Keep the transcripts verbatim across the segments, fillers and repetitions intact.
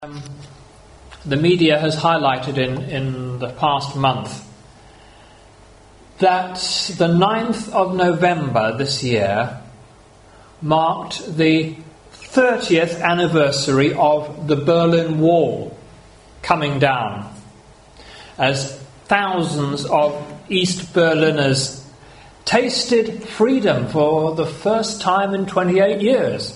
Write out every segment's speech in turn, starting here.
Um, the media has highlighted in, in the past month that the ninth of November this year marked the thirtieth anniversary of the Berlin Wall coming down, as thousands of East Berliners tasted freedom for the first time in twenty-eight years.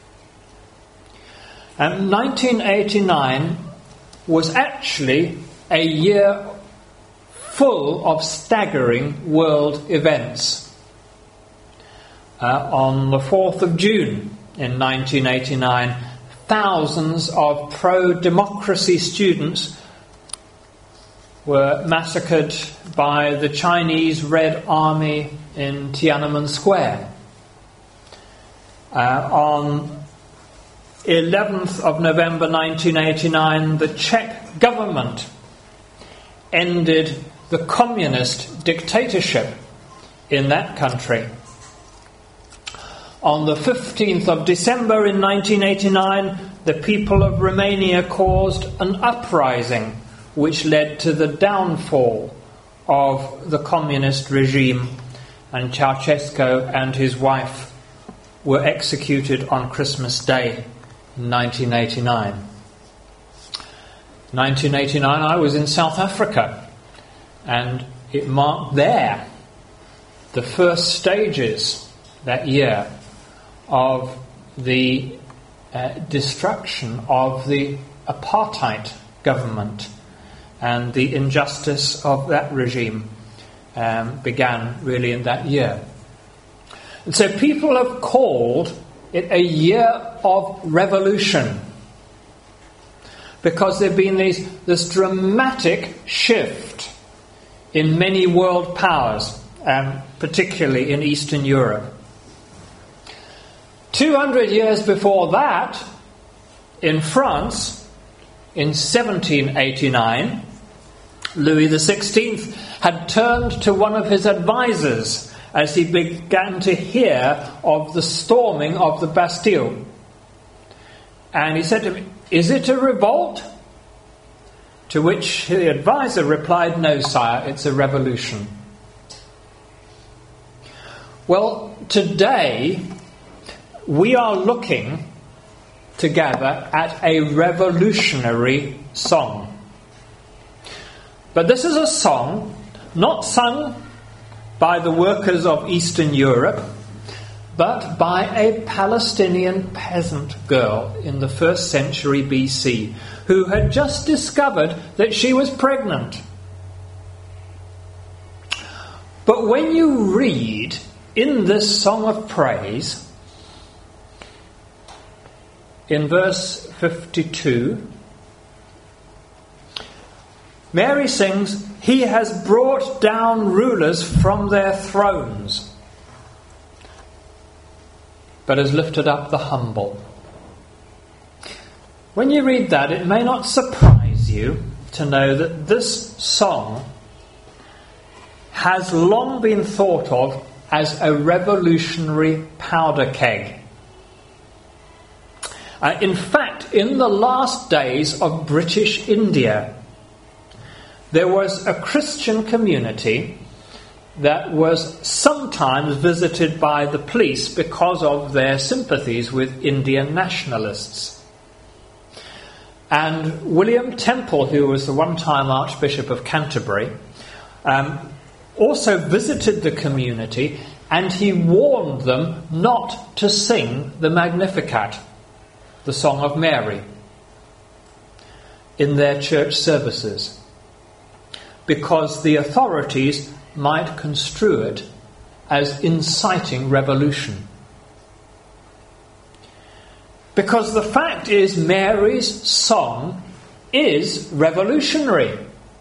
And nineteen eighty-nine was actually a year full of staggering world events. Uh, on the fourth of June in nineteen eighty-nine, thousands of pro-democracy students were massacred by the Chinese Red Army in Tiananmen Square. Uh, on eleventh of November nineteen eighty-nine, the Czech government ended the communist dictatorship in that country. On the fifteenth of December in nineteen eighty-nine, the people of Romania caused an uprising which led to the downfall of the communist regime, and Ceausescu and his wife were executed on Christmas Day in nineteen eighty-nine. nineteen eighty-nine, I was in South Africa, and it marked there the first stages that year of the uh, destruction of the apartheid government, and the injustice of that regime um, began really in that year. And so people have called it a year of revolution, because there have been these, this dramatic shift in many world powers, um, particularly in Eastern Europe. Two hundred years before that, in France, in seventeen eighty-nine, Louis the sixteenth had turned to one of his advisors as he began to hear of the storming of the Bastille. And he said to him, "Is it a revolt?" To which the advisor replied, "No, sire, it's a revolution." Well, today we are looking together at a revolutionary song. But this is a song not sung by the workers of Eastern Europe, but by a Palestinian peasant girl in the first century B C, who had just discovered that she was pregnant. But when you read in this song of praise, in verse fifty-two, Mary sings, "He has brought down rulers from their thrones, but has lifted up the humble." When you read that, it may not surprise you to know that this song has long been thought of as a revolutionary powder keg. Uh, in fact, in the last days of British India, there was a Christian community that was sometimes visited by the police because of their sympathies with Indian nationalists. And William Temple, who was the one-time Archbishop of Canterbury, um, also visited the community, and he warned them not to sing the Magnificat, the Song of Mary, in their church services, because the authorities might construe it as inciting revolution. Because the fact is, Mary's song is revolutionary.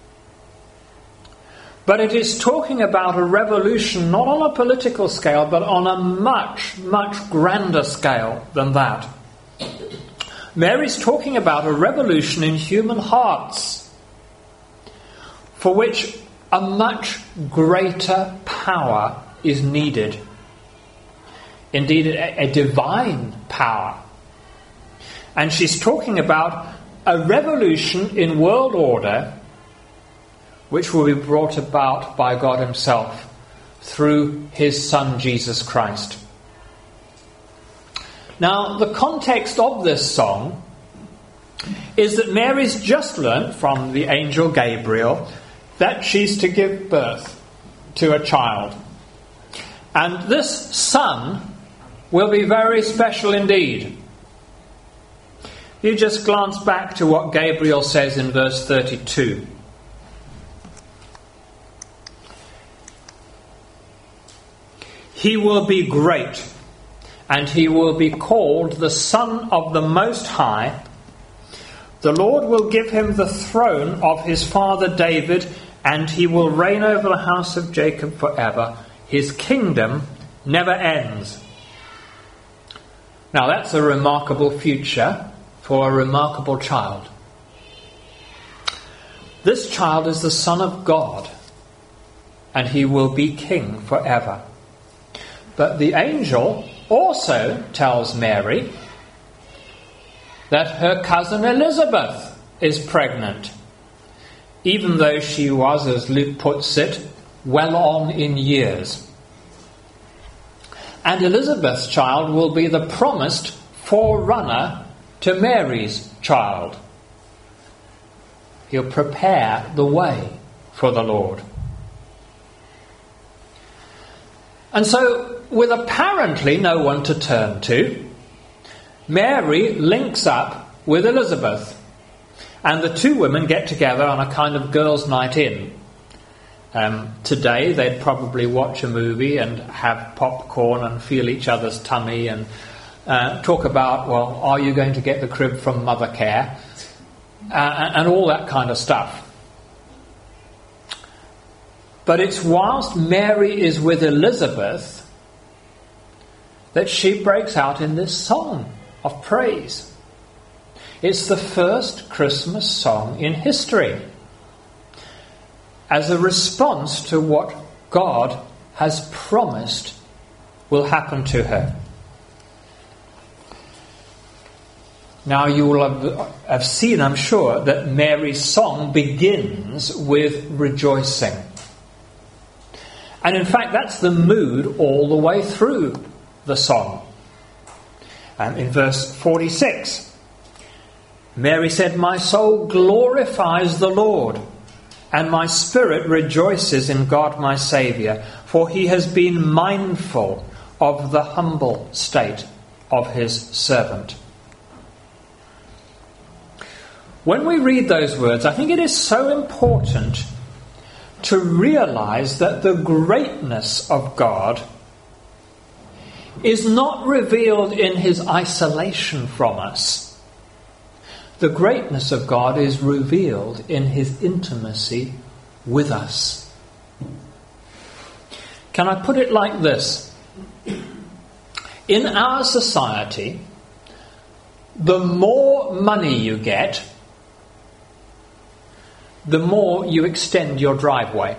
But it is talking about a revolution not on a political scale, but on a much, much grander scale than that. Mary's talking about a revolution in human hearts, for which a much greater power is needed. Indeed, a, a divine power. And she's talking about a revolution in world order which will be brought about by God himself through his Son Jesus Christ. Now, the context of this song is that Mary's just learnt from the angel Gabriel that she's to give birth to a child. And this son will be very special indeed. You just glance back to what Gabriel says in verse thirty-two. He will be great, and he will be called the Son of the Most High. The Lord will give him the throne of his father David, and he will reign over the house of Jacob forever. His kingdom never ends. Now that's a remarkable future for a remarkable child. This child is the Son of God, and he will be king forever. But the angel also tells Mary that her cousin Elizabeth is pregnant, even though she was, as Luke puts it, well on in years. And Elizabeth's child will be the promised forerunner to Mary's child. He'll prepare the way for the Lord. And so, with apparently no one to turn to, Mary links up with Elizabeth, and the two women get together on a kind of girls' night in. Um, today they'd probably watch a movie and have popcorn and feel each other's tummy and uh, talk about, well, are you going to get the crib from Mothercare? Uh, and all that kind of stuff. But it's whilst Mary is with Elizabeth that she breaks out in this song of praise. It's the first Christmas song in history, as a response to what God has promised will happen to her. Now you will have, have seen, I'm sure, that Mary's song begins with rejoicing. And in fact, that's the mood all the way through the song. And in verse forty-six, Mary said, "My soul glorifies the Lord, and my spirit rejoices in God my Saviour, for he has been mindful of the humble state of his servant." When we read those words, I think it is so important to realize that the greatness of God is not revealed in his isolation from us. The greatness of God is revealed in his intimacy with us. Can I put it like this? In our society, the more money you get, the more you extend your driveway.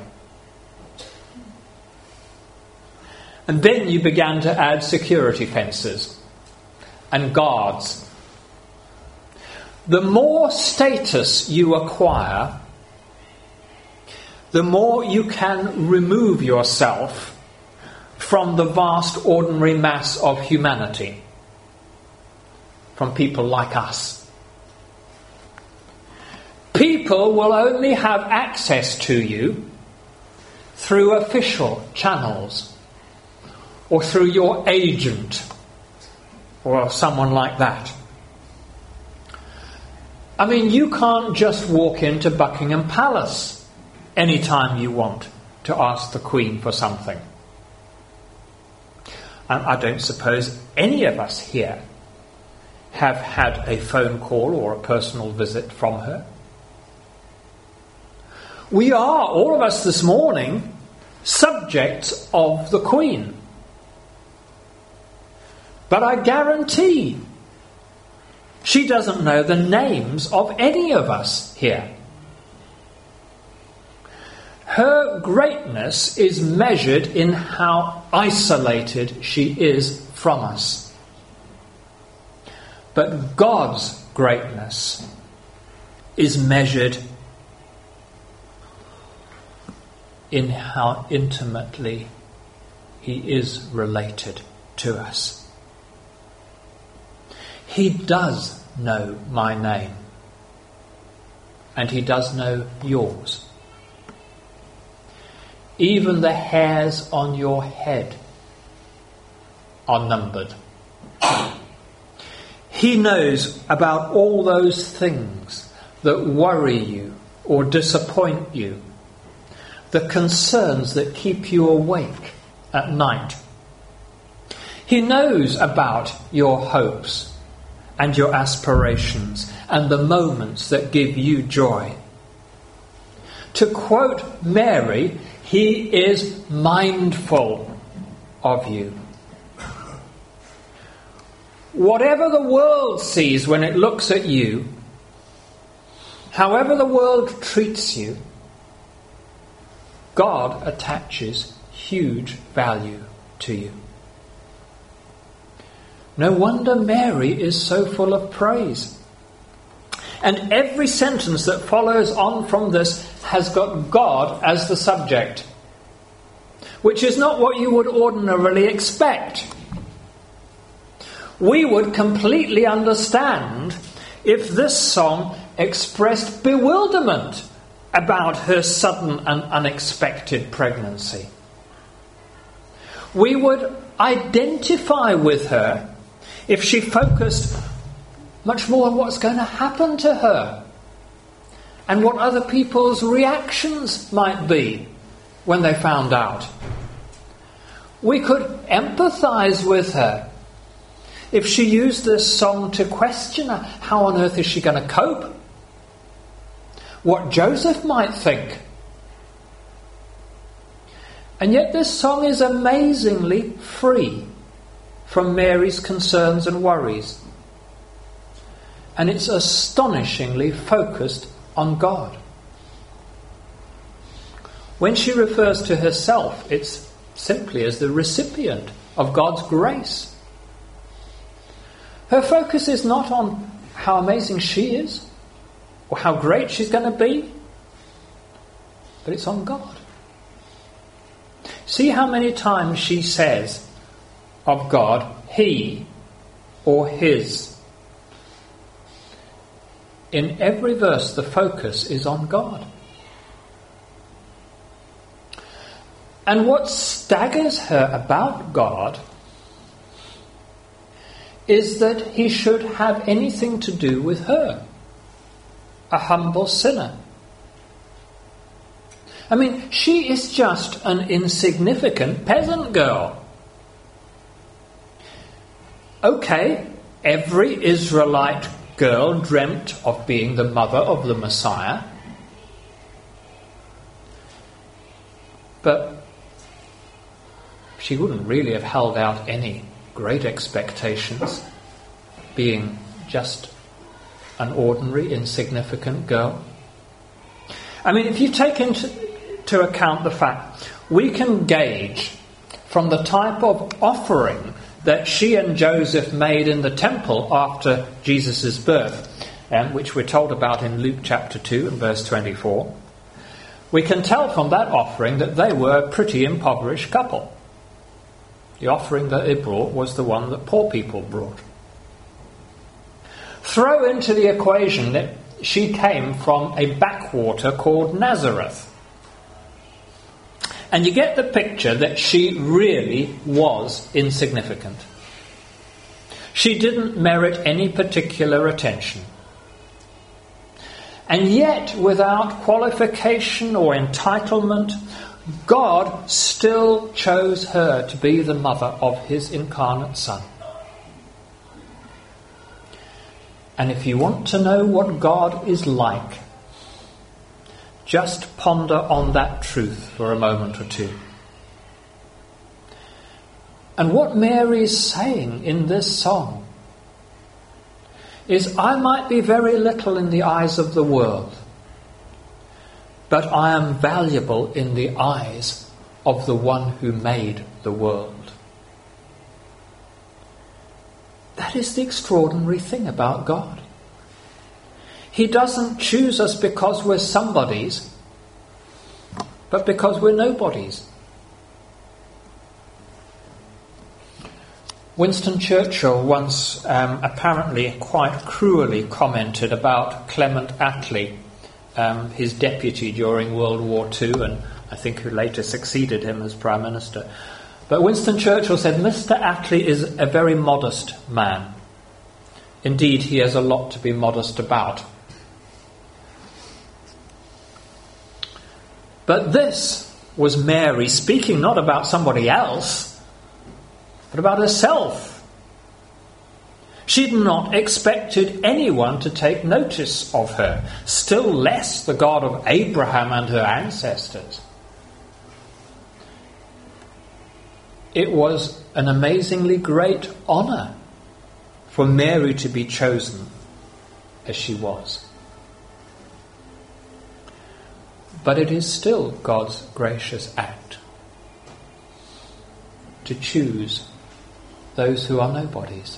And then you began to add security fences and guards. The more status you acquire, the more you can remove yourself from the vast ordinary mass of humanity, from people like us. People will only have access to you through official channels, or through your agent, or someone like that. I mean, you can't just walk into Buckingham Palace anytime you want to ask the Queen for something. And I don't suppose any of us here have had a phone call or a personal visit from her. We are, all of us this morning, subjects of the Queen. But I guarantee she doesn't know the names of any of us here. Her greatness is measured in how isolated she is from us. But God's greatness is measured in how intimately he is related to us. He does know my name, and he does know yours. Even the hairs on your head are numbered. He knows about all those things that worry you or disappoint you, the concerns that keep you awake at night. He knows about your hopes and your aspirations and the moments that give you joy. To quote Mary, he is mindful of you. Whatever the world sees when it looks at you, however the world treats you, God attaches huge value to you. No wonder Mary is so full of praise. And every sentence that follows on from this has got God as the subject, which is not what you would ordinarily expect. We would completely understand if this song expressed bewilderment about her sudden and unexpected pregnancy. We would identify with her if she focused much more on what's going to happen to her and what other people's reactions might be when they found out. We could empathise with her if she used this song to question her. How on earth is she going to cope? What Joseph might think. And yet this song is amazingly free from Mary's concerns and worries. And it's astonishingly focused on God. When she refers to herself, it's simply as the recipient of God's grace. Her focus is not on how amazing she is or how great she's going to be, but it's on God. See how many times she says of God, he or his. In every verse, the focus is on God. And what staggers her about God is that he should have anything to do with her, a humble sinner. I mean, she is just an insignificant peasant girl. Okay, every Israelite girl dreamt of being the mother of the Messiah. But she wouldn't really have held out any great expectations, being just an ordinary, insignificant girl. I mean, if you take into to account the fact, we can gauge from the type of offering that she and Joseph made in the temple after Jesus' birth, um, which we're told about in Luke chapter two and verse twenty-four, we can tell from that offering that they were a pretty impoverished couple. The offering that they brought was the one that poor people brought. Throw into the equation that she came from a backwater called Nazareth, and you get the picture that she really was insignificant. She didn't merit any particular attention. And yet, without qualification or entitlement, God still chose her to be the mother of his incarnate Son. And if you want to know what God is like, just ponder on that truth for a moment or two. And what Mary is saying in this song is, I might be very little in the eyes of the world, but I am valuable in the eyes of the one who made the world. That is the extraordinary thing about God. He doesn't choose us because we're somebodies, but because we're nobodies. Winston Churchill once um, apparently quite cruelly commented about Clement Attlee, um, his deputy during World War Two, and I think who later succeeded him as Prime Minister. But Winston Churchill said, "Mister Attlee is a very modest man. Indeed, he has a lot to be modest about." But this was Mary speaking not about somebody else, but about herself. She'd not expected anyone to take notice of her, still less the God of Abraham and her ancestors. It was an amazingly great honour for Mary to be chosen as she was. But it is still God's gracious act to choose those who are nobodies.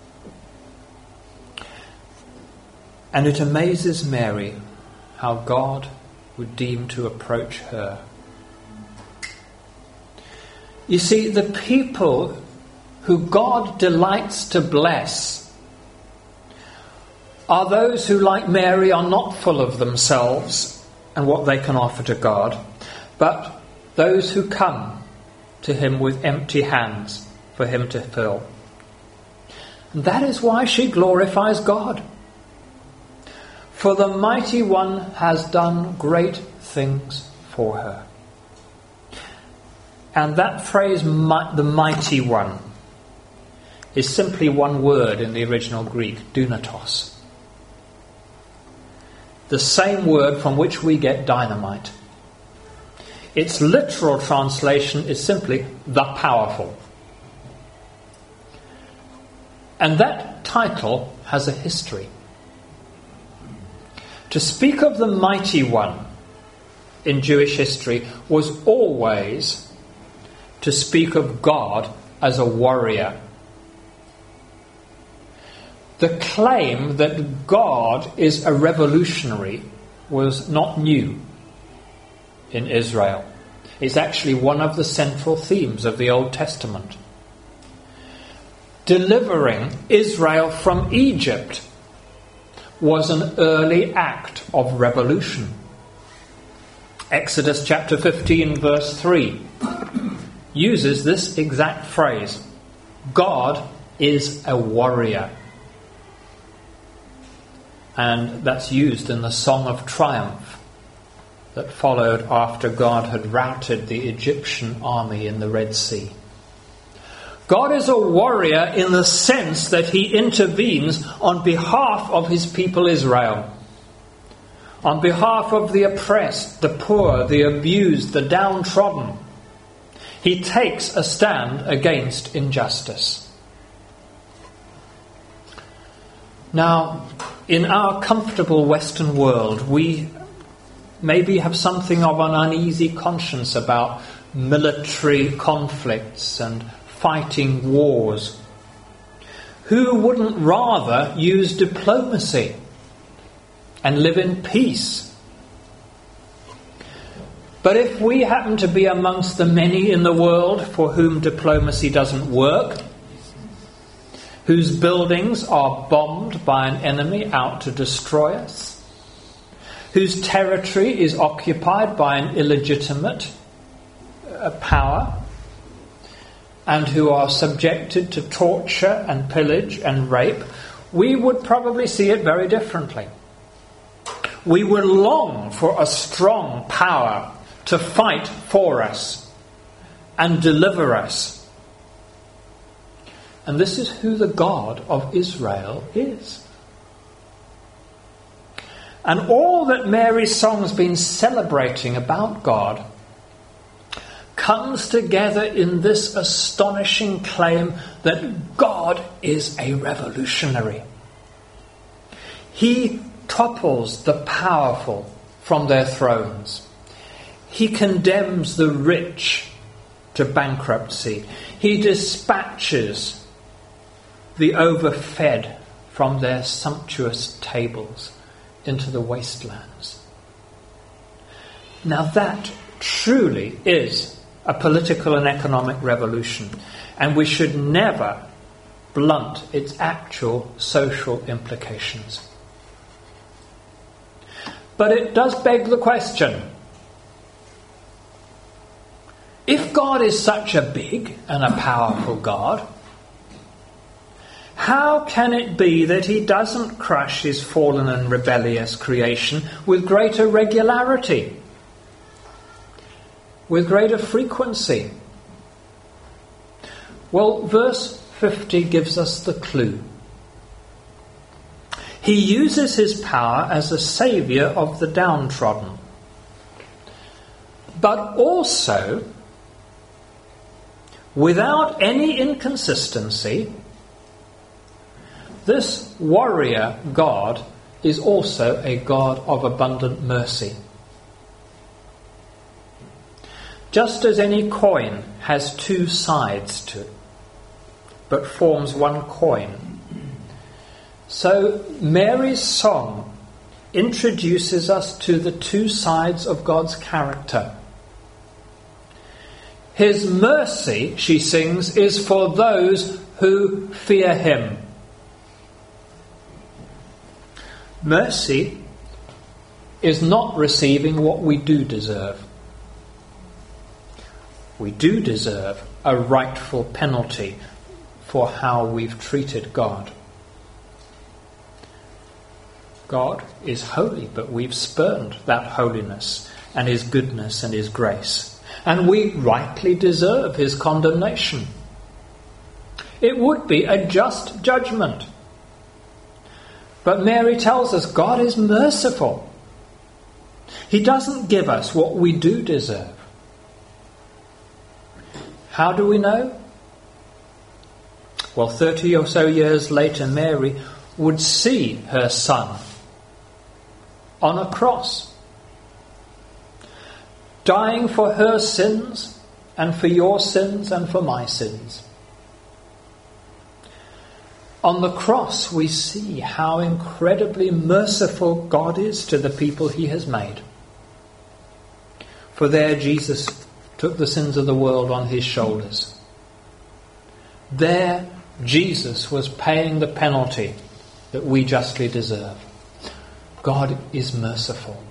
And it amazes Mary how God would deem to approach her. You see, the people who God delights to bless are those who, like Mary, are not full of themselves and what they can offer to God, but those who come to him with empty hands for him to fill. And that is why she glorifies God. For the Mighty One has done great things for her. And that phrase, the Mighty One, is simply one word in the original Greek, dunatos. The same word from which we get dynamite. Its literal translation is simply the powerful. And that title has a history. To speak of the Mighty One in Jewish history was always to speak of God as a warrior. The claim that God is a revolutionary was not new in Israel. It's actually one of the central themes of the Old Testament. Delivering Israel from Egypt was an early act of revolution. Exodus chapter fifteen verse three uses this exact phrase. God is a warrior. And that's used in the Song of Triumph that followed after God had routed the Egyptian army in the Red Sea. God is a warrior in the sense that he intervenes on behalf of his people Israel, on behalf of the oppressed, the poor, the abused, the downtrodden. He takes a stand against injustice. Now, in our comfortable Western world, we maybe have something of an uneasy conscience about military conflicts and fighting wars. Who wouldn't rather use diplomacy and live in peace? But if we happen to be amongst the many in the world for whom diplomacy doesn't work, whose buildings are bombed by an enemy out to destroy us, whose territory is occupied by an illegitimate uh, power, and who are subjected to torture and pillage and rape, we would probably see it very differently. We would long for a strong power to fight for us and deliver us. And this is who the God of Israel is. And all that Mary's song's been celebrating about God comes together in this astonishing claim that God is a revolutionary. He topples the powerful from their thrones. He condemns the rich to bankruptcy. He dispatches the overfed from their sumptuous tables into the wastelands. Now that truly is a political and economic revolution, and we should never blunt its actual social implications. But it does beg the question, if God is such a big and a powerful God, how can it be that he doesn't crush his fallen and rebellious creation with greater regularity, with greater frequency? Well, verse fifty gives us the clue. He uses his power as a saviour of the downtrodden, but also, without any inconsistency, this warrior God is also a God of abundant mercy. Just as any coin has two sides to it, but forms one coin, so Mary's song introduces us to the two sides of God's character. His mercy, she sings, is for those who fear him. Mercy is not receiving what we do deserve. We do deserve a rightful penalty for how we've treated God. God is holy, but we've spurned that holiness and his goodness and his grace. And we rightly deserve his condemnation. It would be a just judgment. But Mary tells us God is merciful. He doesn't give us what we do deserve. How do we know? Well, thirty or so years later, Mary would see her son on a cross, dying for her sins and for your sins and for my sins. On the cross we see how incredibly merciful God is to the people he has made. For there Jesus took the sins of the world on his shoulders. There Jesus was paying the penalty that we justly deserve. God is merciful.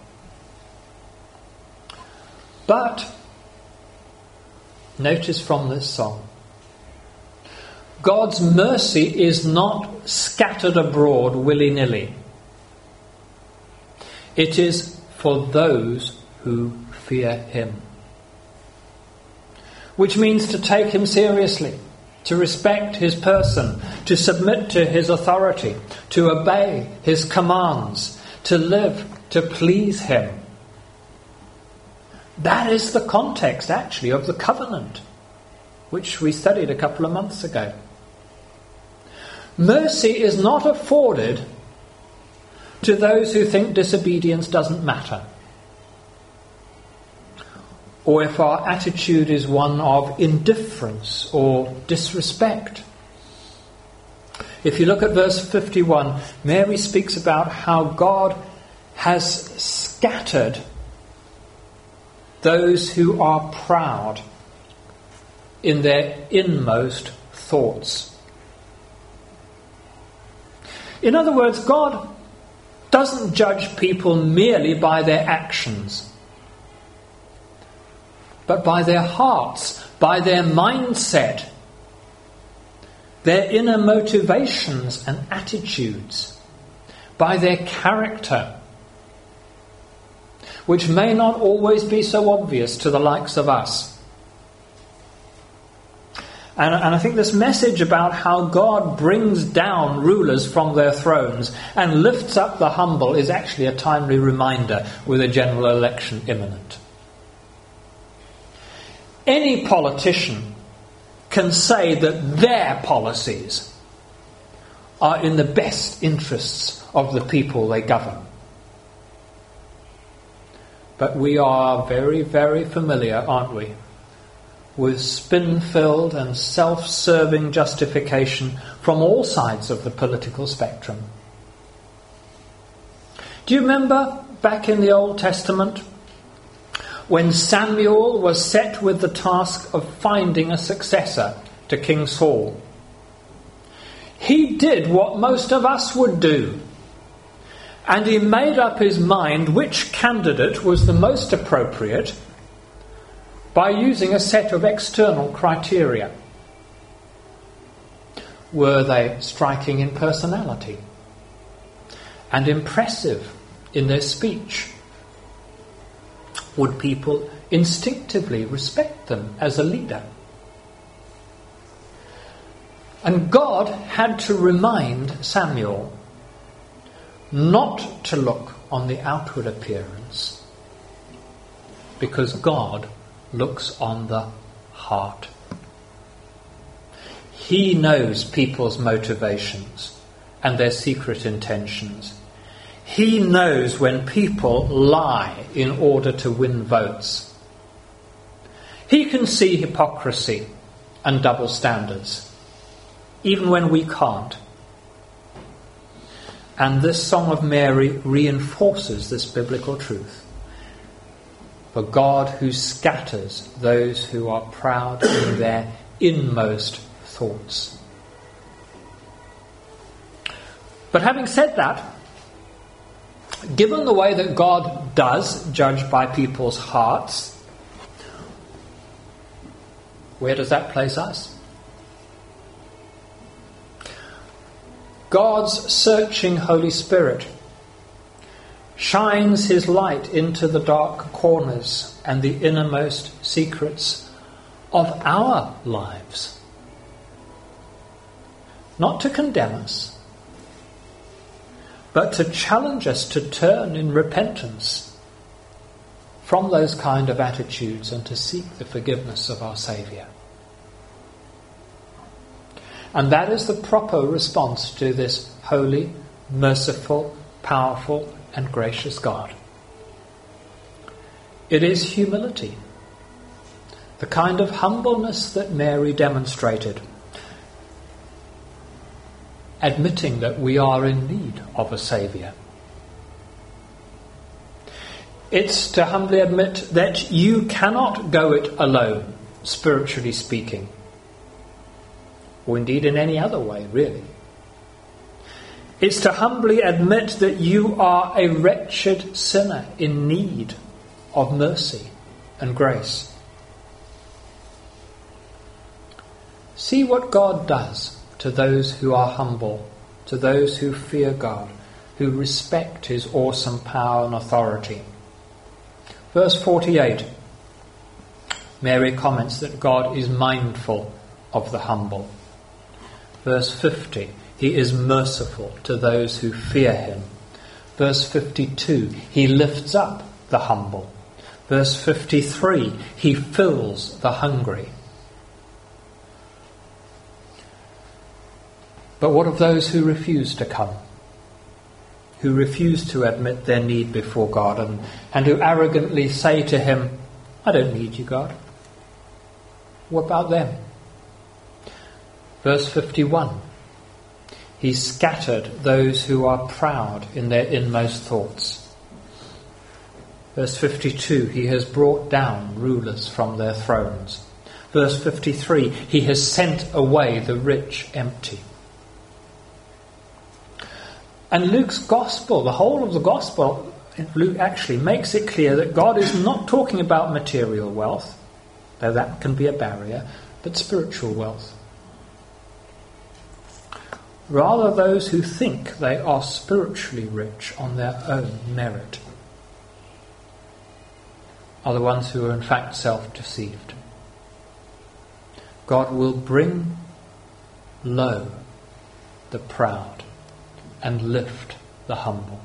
But, notice from this song, God's mercy is not scattered abroad willy-nilly. It is for those who fear him. Which means to take him seriously, to respect his person, to submit to his authority, to obey his commands, to live to please him. That is the context, actually, of the covenant, which we studied a couple of months ago. Mercy is not afforded to those who think disobedience doesn't matter, or if our attitude is one of indifference or disrespect. If you look at verse fifty-one, Mary speaks about how God has scattered those who are proud in their inmost thoughts. In other words, God doesn't judge people merely by their actions, but by their hearts, by their mindset, their inner motivations and attitudes, by their character, which may not always be so obvious to the likes of us. And, and I think this message about how God brings down rulers from their thrones and lifts up the humble is actually a timely reminder with a general election imminent. Any politician can say that their policies are in the best interests of the people they govern. But we are very, very familiar, aren't we, with spin-filled and self-serving justification from all sides of the political spectrum. Do you remember back in the Old Testament when Samuel was set with the task of finding a successor to King Saul? He did what most of us would do, and he made up his mind which candidate was the most appropriate by using a set of external criteria. Were they striking in personality and impressive in their speech? Would people instinctively respect them as a leader? And God had to remind Samuel not to look on the outward appearance, because God looks on the heart. He knows people's motivations and their secret intentions. He knows when people lie in order to win votes. He can see hypocrisy and double standards, even when we can't. And this Song of Mary reinforces this biblical truth. For God who scatters those who are proud in their inmost thoughts. But having said that, given the way that God does judge by people's hearts, where does that place us? God's searching Holy Spirit shines his light into the dark corners and the innermost secrets of our lives. Not to condemn us, but to challenge us to turn in repentance from those kind of attitudes and to seek the forgiveness of our Saviour. And that is the proper response to this holy, merciful, powerful and gracious God. It is humility, the kind of humbleness that Mary demonstrated, admitting that we are in need of a Saviour. It's to humbly admit that you cannot go it alone, spiritually speaking, or indeed in any other way, really. It's to humbly admit that you are a wretched sinner in need of mercy and grace. See what God does to those who are humble, to those who fear God, who respect his awesome power and authority. Verse forty-eight, Mary comments that God is mindful of the humble. Verse fifty, he is merciful to those who fear him. Verse fifty-two, he lifts up the humble. Verse fifty-three, he fills the hungry. But what of those who refuse to come? Who refuse to admit their need before God and, and who arrogantly say to him, I don't need you, God. What about them? Verse fifty-one, he scattered those who are proud in their inmost thoughts. Verse fifty-two, he has brought down rulers from their thrones. Verse fifty-three, he has sent away the rich empty. And Luke's Gospel, the whole of the Gospel, Luke actually makes it clear that God is not talking about material wealth, though that can be a barrier, but spiritual wealth. Rather, those who think they are spiritually rich on their own merit are the ones who are in fact self-deceived. God will bring low the proud and lift the humble.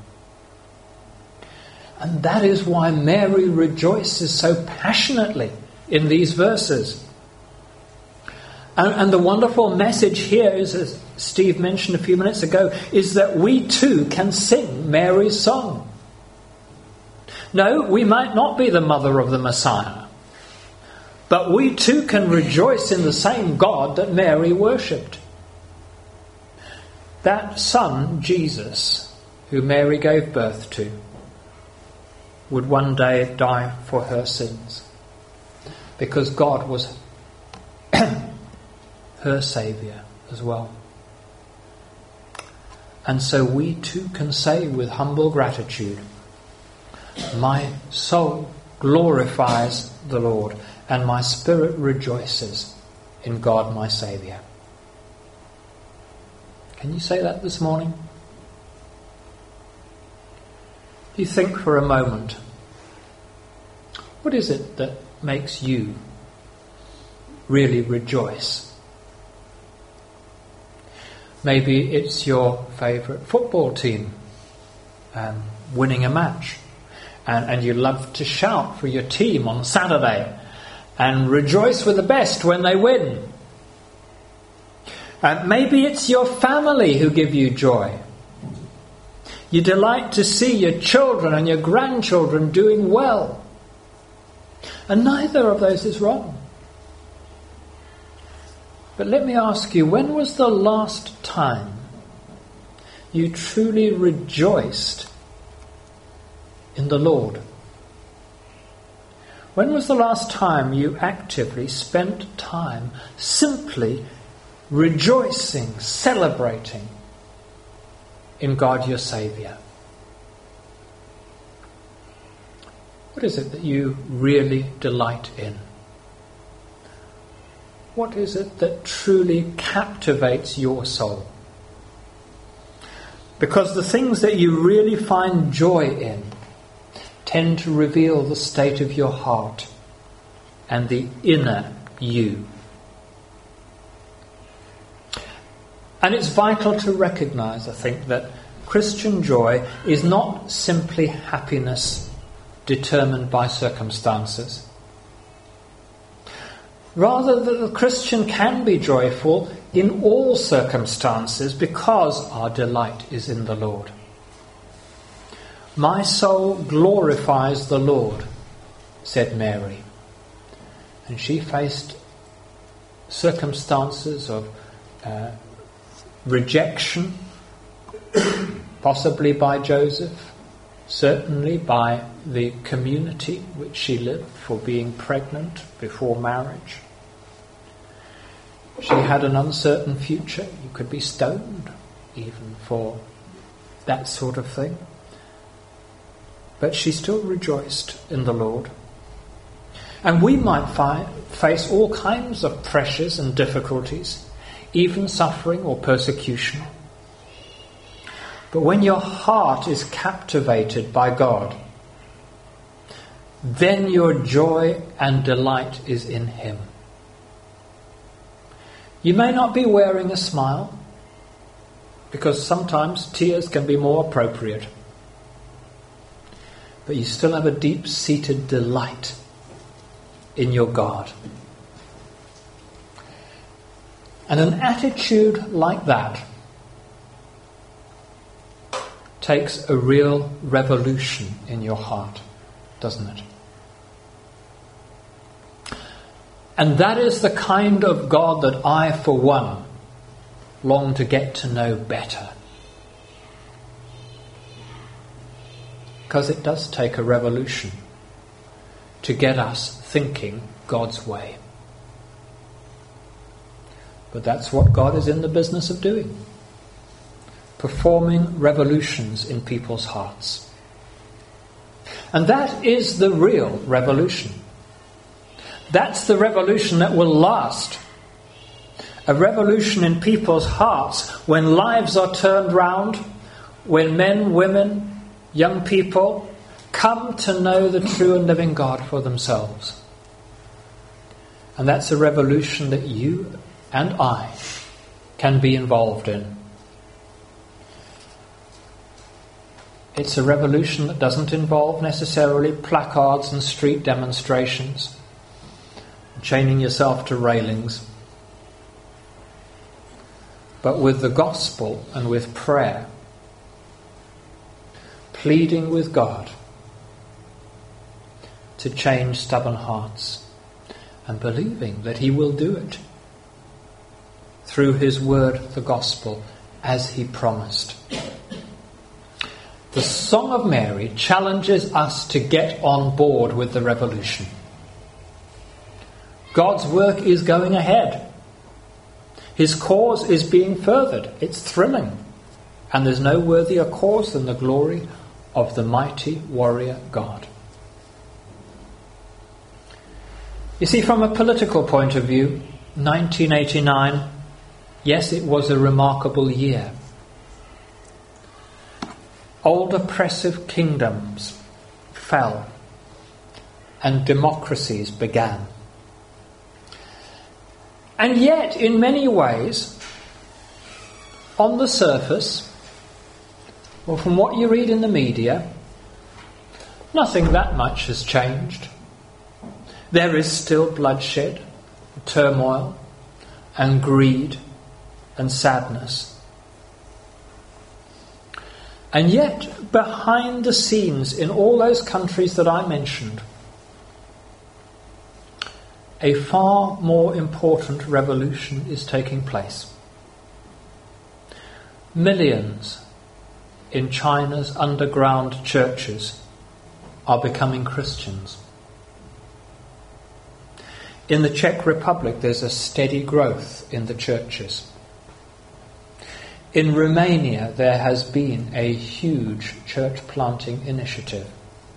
And that is why Mary rejoices so passionately in these verses. And, and the wonderful message here is, as Steve mentioned a few minutes ago, is that we too can sing Mary's song. No, we might not be the mother of the Messiah, but we too can rejoice in the same God that Mary worshipped. That son, Jesus, who Mary gave birth to, would one day die for her sins, because God was her Saviour as well. And so we too can say with humble gratitude, my soul glorifies the Lord, and my spirit rejoices in God my Saviour. Can you say that this morning? You think for a moment, what is it that makes you really rejoice? Maybe it's your favourite football team um, winning a match, and, and you love to shout for your team on Saturday and rejoice with the best when they win. Uh, maybe it's your family who give you joy. You delight to see your children and your grandchildren doing well. And neither of those is wrong. But let me ask you, when was the last time you truly rejoiced in the Lord? When was the last time you actively spent time simply rejoicing, celebrating in God your Saviour? What is it that you really delight in? What is it that truly captivates your soul? Because the things that you really find joy in tend to reveal the state of your heart and the inner you. And it's vital to recognise, I think, that Christian joy is not simply happiness determined by circumstances. Rather, that the Christian can be joyful in all circumstances because our delight is in the Lord. My soul glorifies the Lord, said Mary. And she faced circumstances of uh, rejection, possibly by Joseph, certainly by the community which she lived for being pregnant before marriage. She had an uncertain future. You could be stoned even for that sort of thing. But she still rejoiced in the Lord. And we might fi- face all kinds of pressures and difficulties, even suffering or persecution. But when your heart is captivated by God, then your joy and delight is in Him. You may not be wearing a smile, because sometimes tears can be more appropriate. But you still have a deep-seated delight in your God. And an attitude like that takes a real revolution in your heart, doesn't it? And that is the kind of God that I, for one, long to get to know better. Because it does take a revolution to get us thinking God's way. But that's what God is in the business of doing. Performing revolutions in people's hearts. And that is the real revolution. That's the revolution that will last. A revolution in people's hearts when lives are turned round, when men, women, young people come to know the true and living God for themselves. And that's a revolution that you and I can be involved in. It's a revolution that doesn't involve necessarily placards and street demonstrations, chaining yourself to railings. But with the gospel and with prayer, pleading with God to change stubborn hearts and believing that He will do it through His word, the gospel, as He promised. The Song of Mary challenges us to get on board with the revolution. God's work is going ahead. His cause is being furthered. It's thrilling. And there's no worthier cause than the glory of the mighty warrior God. You see, from a political point of view, nineteen eighty-nine, yes, it was a remarkable year. Old oppressive kingdoms fell and democracies began. And yet, in many ways, on the surface, or from what you read in the media, nothing that much has changed. There is still bloodshed, turmoil, and greed, and sadness. And yet, behind the scenes in all those countries that I mentioned, a far more important revolution is taking place. Millions in China's underground churches are becoming Christians. In the Czech Republic, there's a steady growth in the churches. In Romania, there has been a huge church planting initiative.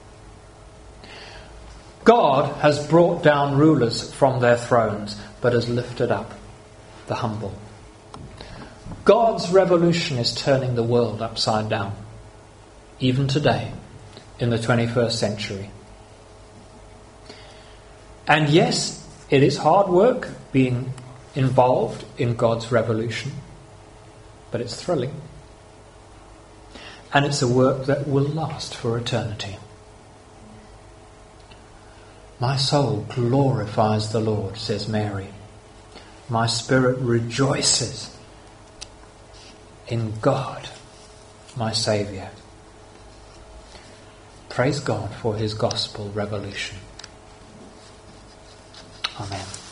God has brought down rulers from their thrones, but has lifted up the humble. God's revolution is turning the world upside down, even today, in the twenty-first century. And yes, it is hard work being involved in God's revolution, but it's thrilling. And it's a work that will last for eternity. My soul glorifies the Lord, says Mary. My spirit rejoices in God, my Saviour. Praise God for his gospel revolution. Amen.